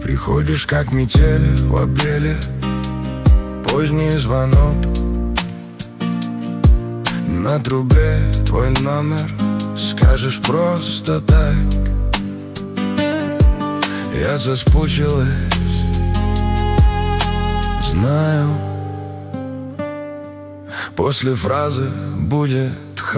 Приходишь как метель в апреле, поздний звонок. На трубе твой номер, скажешь просто так. Я заскучилась, знаю. После фразы будет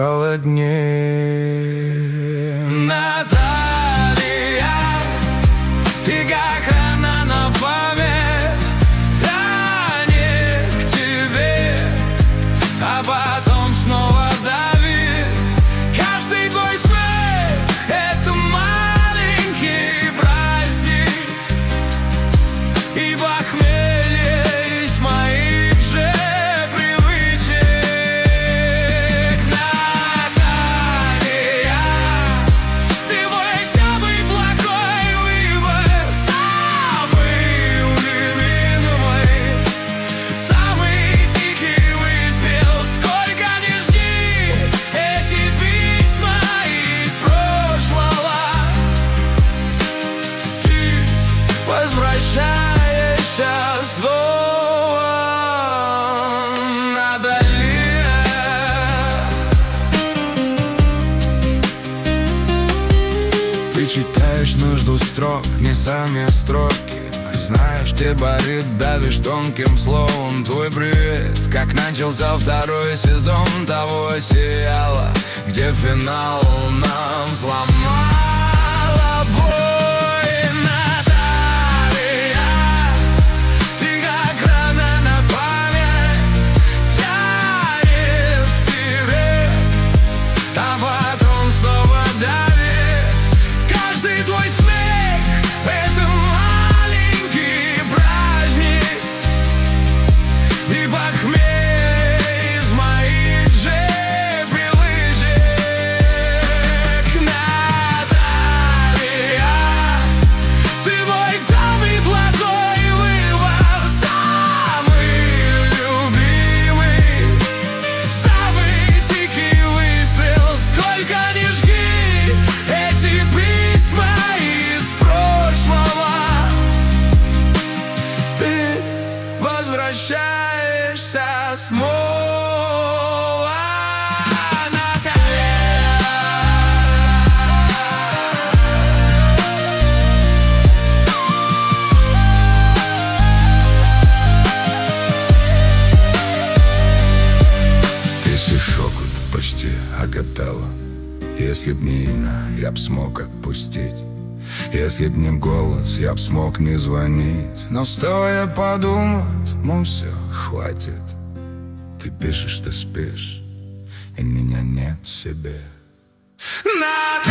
холоднее. Наталья, ты как рана на память, тянет к тебе, а потом снова давит. Каждый твой смех — это маленький праздник, и похмелье из моих же привычек. Наталья, ты мой самый плохой выбор, самый любимый, самый дикий выстрел. Сколько ни жди эти письма из прошлого, ты возвращаешься снова. Наталья, ты читаешь между строк не сами строки, знаешь, тебе болит, давишь тонким словом. Твой привет, как начался второй сезон того сериала, где финал нам сломал обои. Наталья, ты как рана на память, тянет к тебе, а потом снова давит. Каждый твой смех — это маленький праздник, и похмелье из моих же привычек. Наталья, ты мой самый плохой выбор, самый любимый, самый дикий выстрел. Сколько ни жги эти письма из прошлого, ты возвращаешься снова. Наталья, если шокот почти окатало, если б не имя, я б смог отпустить. Если б не голос, я б смог не звонить. Но стоит подумать, ну все, хватит. Ты пишешь, ты спишь, и меня нет в себе.